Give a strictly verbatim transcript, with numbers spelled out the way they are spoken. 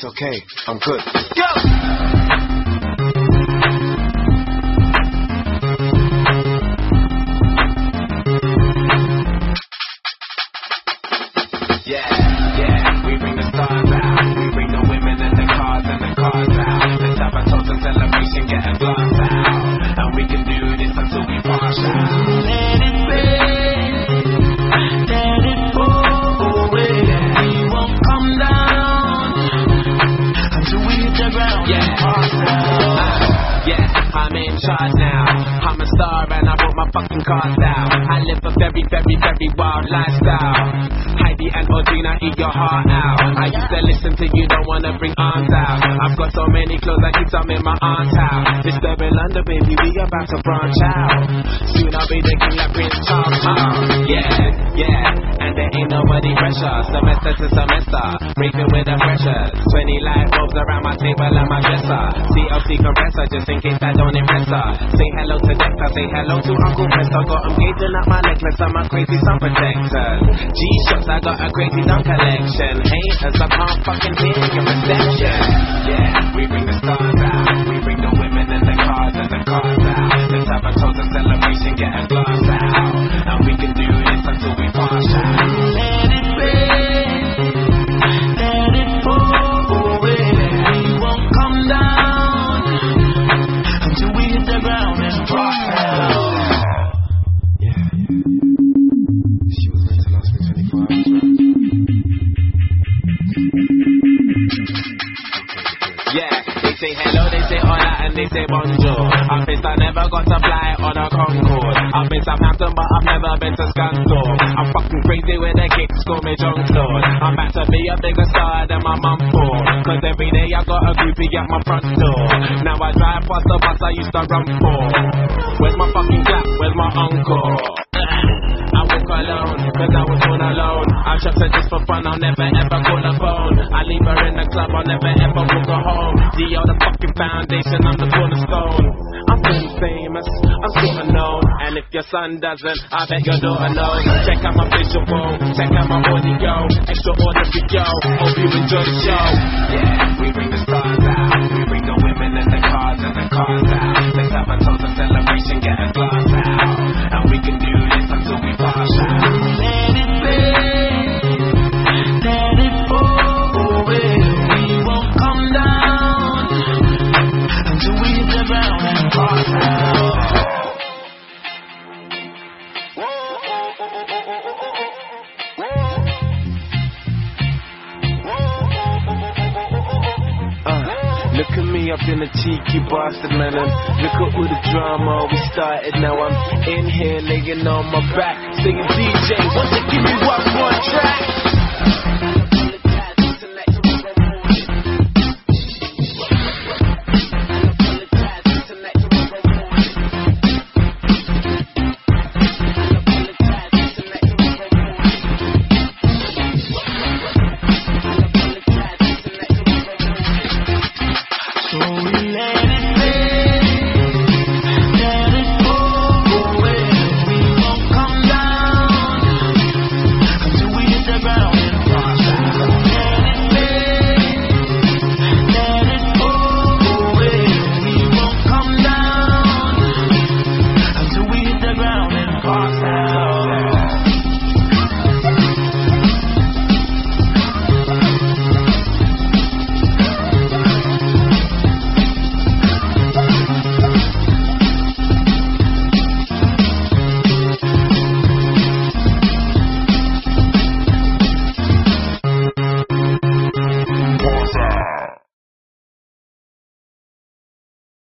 okay. I'm good. Go! Cars out. I live a very, very, very wild lifestyle. Heidi and Audrina, eat your heart out. I used to listen to you, don't wanna bring arms out. I've got so many clothes, I keep some in my aunt's house. Disturbing London, baby, we about to branch out. Soon I'll be the king like Prince Charles. Oh, yeah, yeah, and there ain't nobody pressure. Semester to semester, breaking with the pressures. Twenty light bulbs around my table and my dresser. C L C compressor, just in case I don't impress her. Say hello to Nectar, say hello to Uncle Preston. I got them gazing at my necklace and my crazy sun protectors. G-shots, I got a crazy dumb collection. Haters, I can't fucking hear your reception. Yeah, we bring the stars out. We bring the women and the cars and the cars out. Let's have a toast and celebration, get a glass out. And we can do this until we pass out. Let it rain, let it pour away. We won't come down until we hit the ground and pass out. Say hello, they say hola, and they say bonjour. I'm pissed I never got to fly on a Concorde. I've been Southampton, but I've never been to Scunthorpe. I'm fucking crazy with the kicks, call me John Claude. I'm about to be a bigger star than my mum for. Cause every day I got a groupie at my front door. Now I drive past the bus I used to run for. Where's my fucking clap? Where's my encore? I walk alone, cause I was born alone. I trust her just for fun, I'll never ever call her phone. I leave her in the club, I'll never ever walk her home. D-O the fucking foundation, I'm the cornerstone. I'm pretty famous, I'm super known. And if your son doesn't, I bet your daughter knows. Check out my visual, check out my audio. Extraordinary yo, hope you enjoy the show. Yeah, we bring the stars out. We bring the women and the cars and the cars out. Let's have a toast and celebration, get a glass out. And we can do this until we pass out. Let it rain, let it pour away. We won't come down until we hit the ground and pass out. Look at me, I've been a cheeky bastard, man, and look at all the drama we started. Now I'm in here laying on my back, singing D J, won't you give me one more track? So we let it